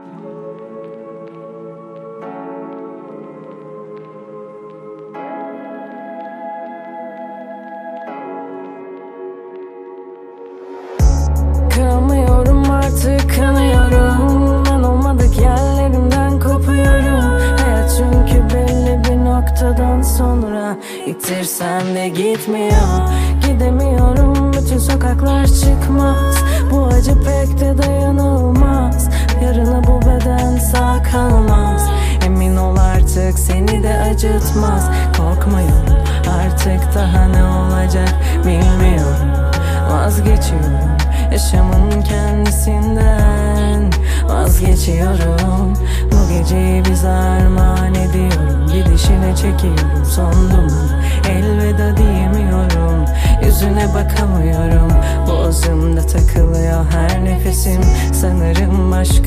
Kıramıyorum artık, kanıyorum. Ben olmadık yerlerimden kopuyorum. Hayat çünkü belli bir noktadan sonra İttirsem de gitmiyor. Gidemiyorum, bütün sokaklar çıkmaz. Bu acı pek de dayanılmaz. Yarına bu beden sağ kalmaz. Emin ol artık seni de acıtmaz. Korkmuyorum artık, daha ne olacak bilmiyorum. Vazgeçiyorum yaşamın kendisinden, vazgeçiyorum. Bu geceyi bize armağan ediyorum. Gidişine çekiyorum son duman. Elveda diyemiyorum, yüzüne bakamıyorum. Boğazımda takılıyor her nefesim. Sanırım başka